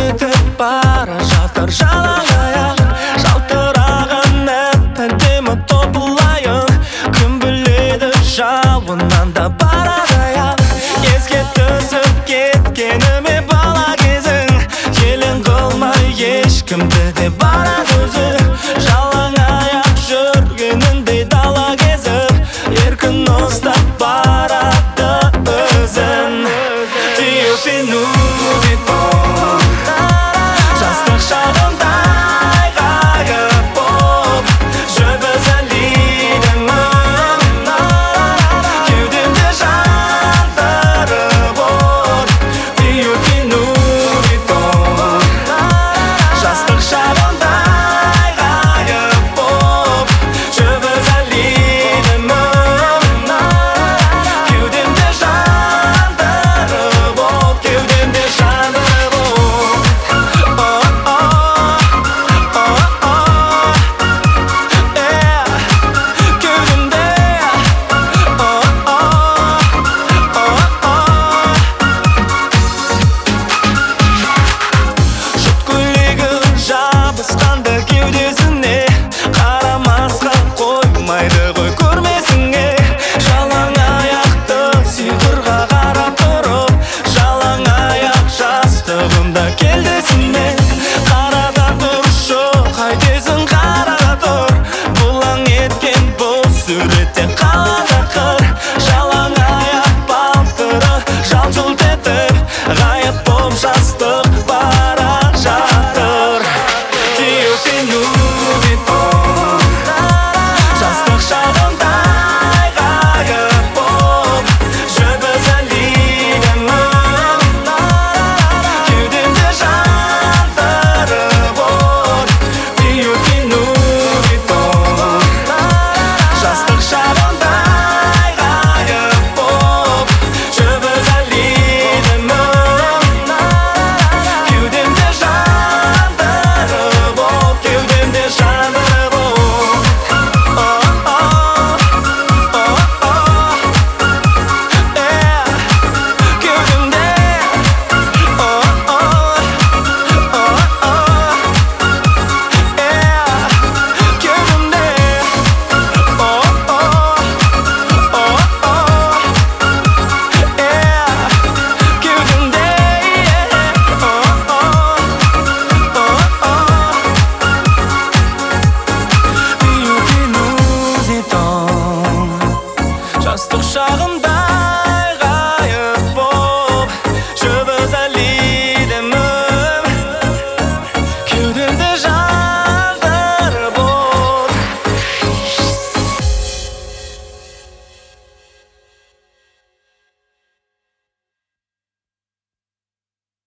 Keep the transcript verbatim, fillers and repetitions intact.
кетіп бара жатыр жалаң аяқ, жалтыраған әп-әдемі топылайын. Кім біледі жауыннан да барады аяқ, еске түсіп кеткеніме бала кезің. Елең қылмай ешкімді де барады өзі, жалаң аяқ жүргеніндей дала кезіп, еркін ұстап барады өзін. Жастық шағымдай ғайып боп, жөбіз әлейдің кеудемде жандырып от. Жастық шағымдай ғайып боп, жөбіз әлейдің кеудемде жандырып от, кеудемде жандырып от. Жабысқанды кеудесіне, қарамасқа қоймайды ғой көрмесіңе. Жалаң аяқты сиқырға қарап тұрып, жалаң аяқ жастығымда келдесіне.